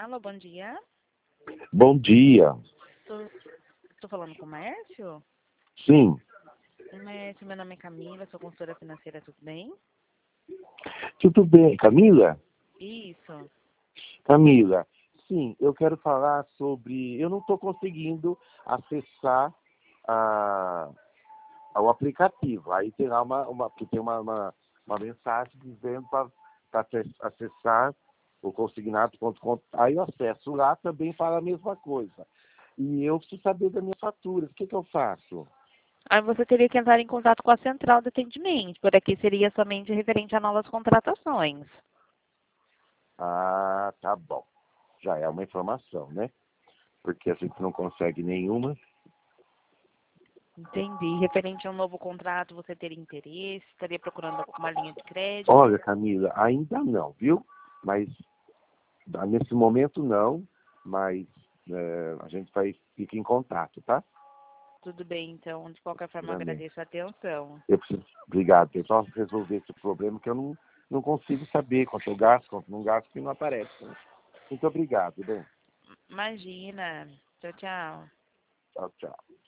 Alô, bom dia. Bom dia. Tô falando com o Márcio? Sim, Márcio, meu nome é Camila, sou consultora financeira, tudo bem? tudo bem. Camila? Isso. Camila, sim, eu quero falar sobre... Eu não estou conseguindo acessar ao aplicativo. Aí tem lá porque tem uma mensagem dizendo para acessar o consignado.com. Aí eu acesso lá também para a mesma coisa. E eu preciso saber das minhas faturas. O que eu faço? Aí você teria que entrar em contato com a central de atendimento. Por aqui seria somente referente a novas contratações. Ah, tá bom. Já é uma informação, né? Porque a gente não consegue nenhuma. Entendi. Referente a um novo contrato, você teria interesse? Estaria procurando uma linha de crédito? Olha, Camila, ainda não, viu? Mas nesse momento não, mas a gente fica em contato, tá? Tudo bem, então. De qualquer forma, eu Realmente. agradeço a atenção. Eu preciso, obrigado, eu só resolver esse problema que eu não consigo saber quanto eu gasto, quanto não gasto, que não aparece. Né? Muito obrigado, bem. Imagina. Tchau, tchau. Tchau, tchau.